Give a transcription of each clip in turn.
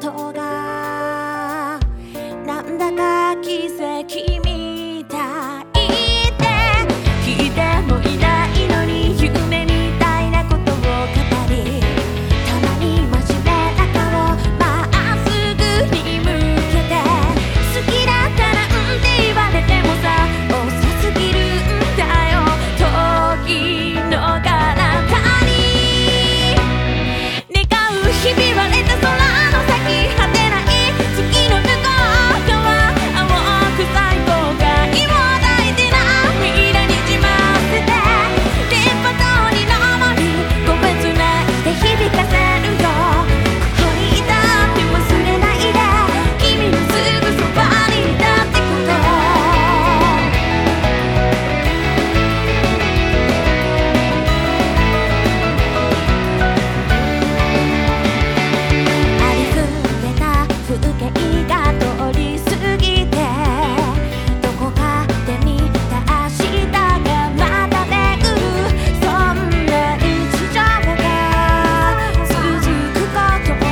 ことがなんだか奇跡みたいで、聞いてもいないのに夢みたいなことを語り、たまに真面目な顔まっすぐに向けて、好きだったなんて言われてもさ遅すぎるんだよ、時の彼方に願う日々はれた空の先果てない月の向こう側、青く咲いた貝を抱いて涙にじませて、電波塔に登り個別なして響かせるよ、ここにいたって忘れないで、君のすぐそばにいたってこと、ありふれた風景が通り過ぎて、どこかで見た明日がまた巡る、そんな日常が続くことも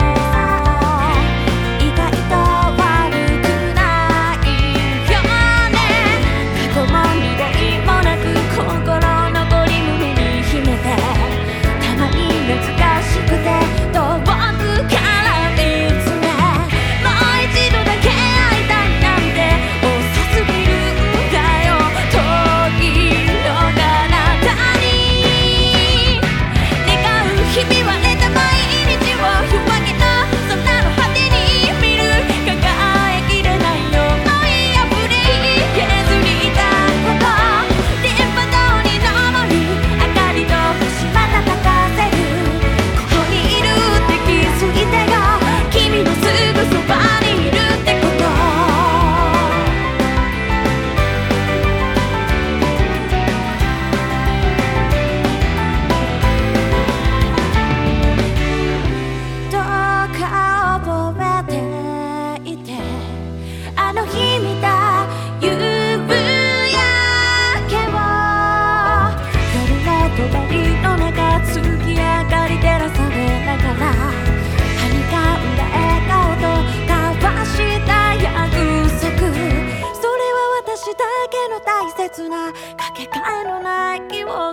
意外と悪くないよね。過去も未来もなく心残り胸に秘めて、たまに難しくて遠くから見つめ、もう一度だけ会いたいなんて遅すぎるんだよ、時の彼方に願う日々はれた毎日を夜明けの空の果てに見る、抱えきれない想いあふれ削りたこと、電波塔に登り明かりと星瞬かせる、ここにいるって気づいてよ、君のすぐそばにいるってこと、どうか覚えていて、あの日見た夕焼けを、夜の隣の中月明かり照らされながら、はにかんだ笑顔と交わした約束、それは私だけの大切なかけがえのない記憶